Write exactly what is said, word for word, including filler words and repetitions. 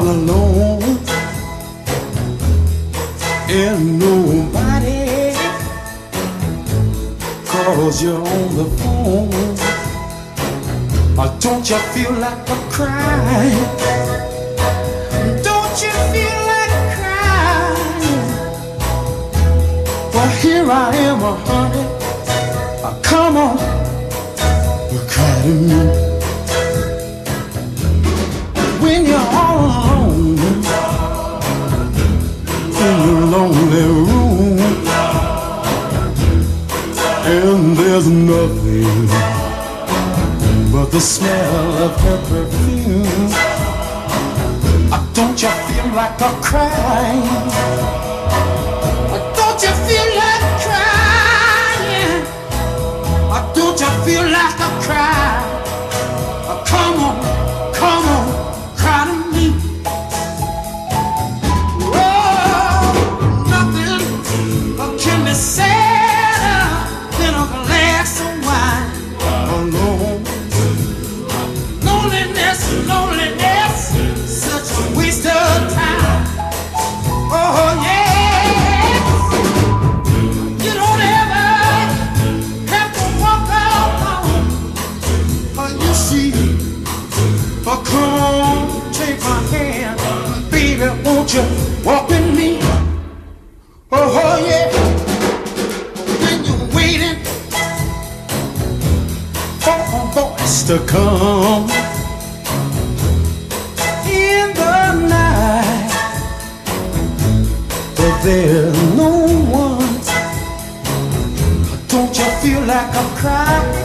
all alone and nobody calls you on the phone. Or don't you feel like a crying? Don't you feel like crying? Well, here I am, uh, honey. Uh, come on, cry to me. When you're all alone in your lonely room, and there's nothing but the smell of her perfume. Uh, don't you feel like a crying? Uh, don't you feel like crying? Uh, don't you feel like a cry? Uh, come on, come on, cry to me. Oh, nothing uh, can be sadder than a glass of wine alone. Loneliness, such a waste of time. Oh yeah, you don't ever have to walk alone. Oh, you see, oh come on, take my hand, baby, won't you walk with me? Oh, oh yeah, when you're waiting for a voice to come there's no one. Don't you feel like I'm crying?